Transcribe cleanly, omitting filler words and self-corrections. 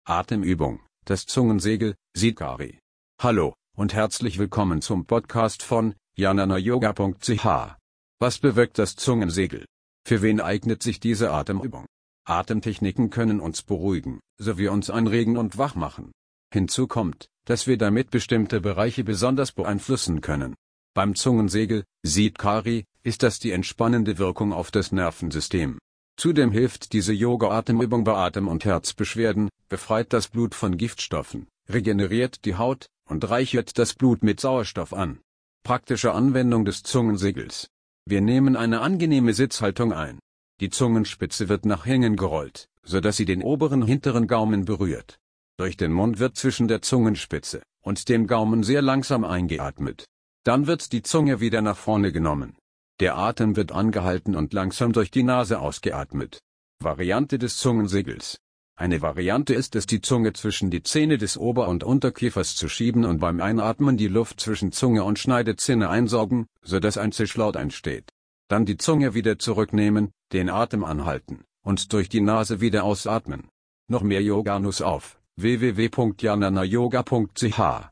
Atemübung, das Zungensegel, Siddhikari. Hallo, und herzlich willkommen zum Podcast von jnanayoga.ch. Was bewirkt das Zungensegel? Für wen eignet sich diese Atemübung? Atemtechniken können uns beruhigen, sowie uns anregen und wach machen. Hinzu kommt, dass wir damit bestimmte Bereiche besonders beeinflussen können. Beim Zungensegel, Siddhikari, ist das die entspannende Wirkung auf das Nervensystem. Zudem hilft diese Yoga-Atemübung bei Atem- und Herzbeschwerden, befreit das Blut von Giftstoffen, regeneriert die Haut und reichert das Blut mit Sauerstoff an. Praktische Anwendung des Zungensegels. Wir nehmen eine angenehme Sitzhaltung ein. Die Zungenspitze wird nach hinten gerollt, sodass sie den oberen hinteren Gaumen berührt. Durch den Mund wird zwischen der Zungenspitze und dem Gaumen sehr langsam eingeatmet. Dann wird die Zunge wieder nach vorne genommen. Der Atem wird angehalten und langsam durch die Nase ausgeatmet. Variante des Zungensegels. Eine Variante ist es, die Zunge zwischen die Zähne des Ober- und Unterkiefers zu schieben und beim Einatmen die Luft zwischen Zunge und Schneidezähne einsaugen, sodass ein Zischlaut entsteht. Dann die Zunge wieder zurücknehmen, den Atem anhalten und durch die Nase wieder ausatmen. Noch mehr Yoga-Nuss auf www.jnanayoga.ch